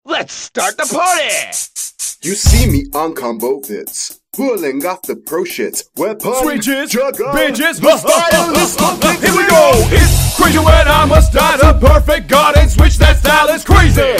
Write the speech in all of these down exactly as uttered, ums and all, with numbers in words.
Let's start the party! You see me on combo vids, pulling off the pro shits, weapon, switches, jugger, bitches, the stylist, here we go! It's crazy when I must die, the perfect garden switch, that style is crazy!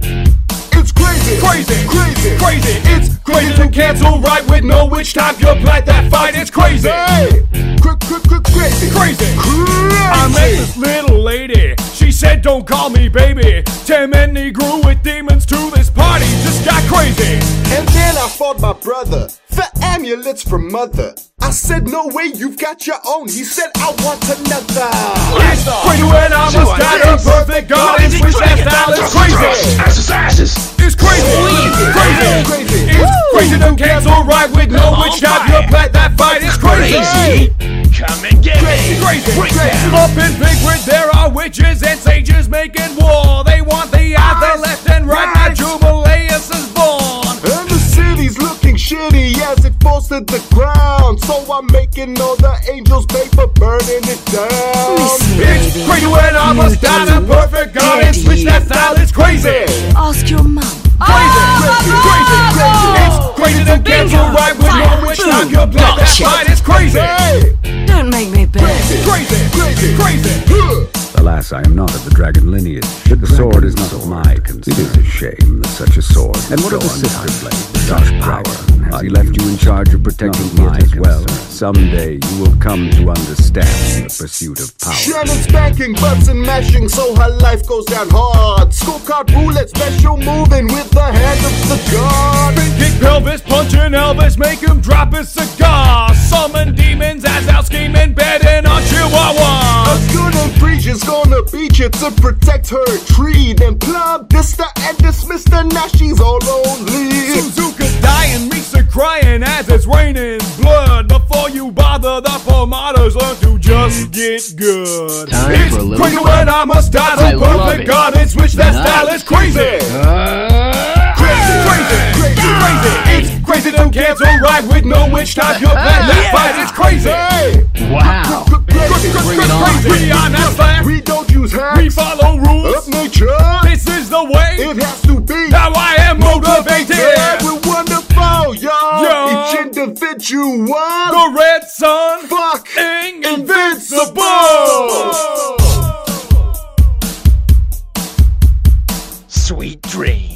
It's crazy, Crazy, crazy, crazy, it's crazy to cancel right with no which time you're plat that fight, it's crazy! hey, cr cr cr crazy, Crazy! crazy. I met this little lady, she said don't call me baby. Ten men grew with demons to this party, just got crazy. And then I fought my brother for amulets from mother. I said no way, you've got your own. He said I want another. It's crazy when I must die, the perfect garden switch, that style is crazy. Asses, asses! It's crazy, crazy, Crazy. it's crazy to cancel right with no which time you're plat that fight, it's crazy. Crazy! Come and get me! Crazy, Break crazy. down! Up in Bigwood there are witches and sages making war. They want the eyes, the left and right. Now Jubileus is born. And the city's looking shitty as it falls to the ground. So I'm making all the angels pay for burning it down. Listen, It's baby. crazy when I must You die, do the perfect garden daddy. switch, that style is crazy. Ask your mum. Crazy, crazy, crazy, crazy. It's crazy to cancel right with no which time you're plat that fight, it's crazy. Hey, Don't make me beg. Crazy, crazy, crazy. huh. Alas, I am not of the dragon lineage. The sword is not of my concern. It is a shame that such a sword. And what of the sister blade? Such power. Has he left you in charge of protecting it as well? Someday you will come to understand the pursuit of power. Shannon's spanking, butts and mashing, so her life goes down hard. Scorecard roulette, special moving with the hand of the god. Kick pelvis, punching Elvis, make him drop his cigar. Summon demons as out scheming, betting on Chihuahua. A good and Frisia's gonna beat you to protect her tree. Then plumb Vista and dismiss her, now she's all lonely. Suzuka dying, Misa crying as it's raining blood. Before you bother, the pomadas learn to just get good. Time It's for a little crazy fun. when I must die, I the love perfect it. garden switch, that Nice. style is crazy. Crazy, crazy, crazy, crazy. It's crazy to cancel right with no which time you're plat that Yeah. fight, it's crazy. Hey, Wow! Bring it on. Crazy, we are not slack. we don't use hacks We follow of rules. nature. This is the way. It has to be. Now I am motivated. We're wonderful, y'all. Yo. Each individual. The red sun. Fucking Invincible. Sweet dreams.